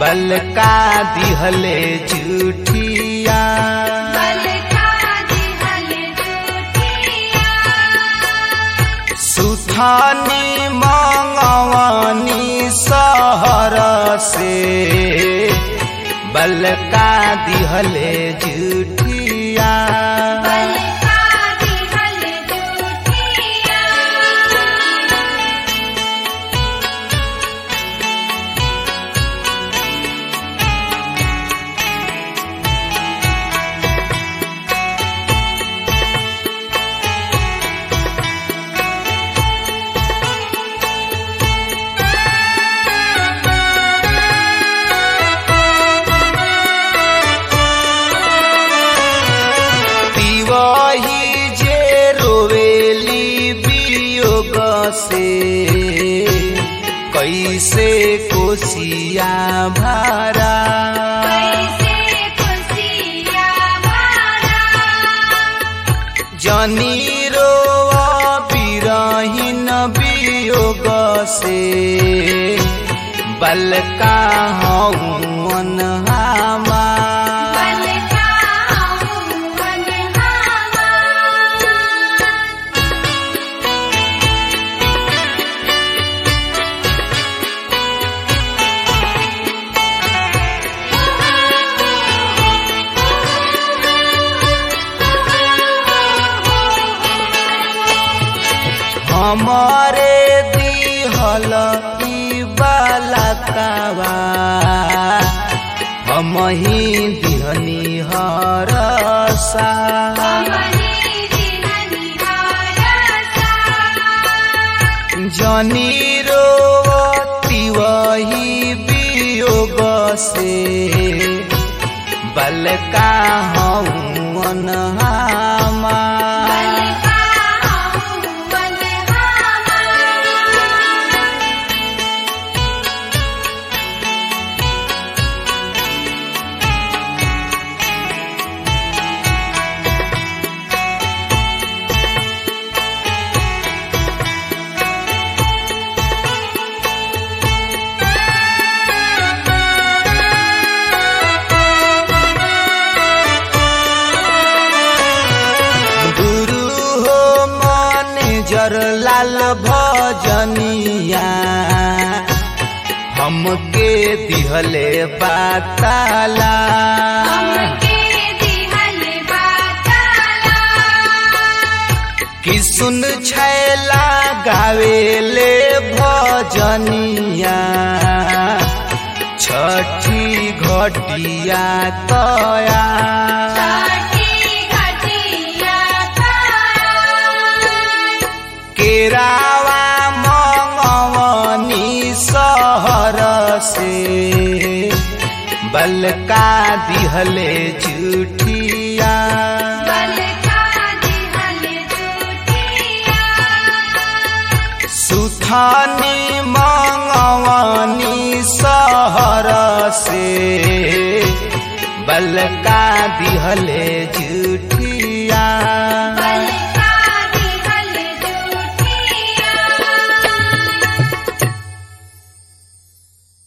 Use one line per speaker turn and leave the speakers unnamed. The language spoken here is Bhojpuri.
बलका दिहले जुठिया सुथानी मंगवानी शहर से बलका दिहले जुठिया से कैसे कोसिया भरा जनी रोवा बिरहीन वियोग से बलका हवन हमा हमारे दिहल ई बालकवा हम ही दिहनी हरसा जनी रोवती वही वियोग से बलका हवन हमा लाल भजनिया हमके दिहले बाताला कि सुन छैला गावेले भजनिया छठी घटिया तया केरावा मंगवनी शहर से बलका दिहले जुठिया सुथानी मंगवनी शहर से बलका दिहले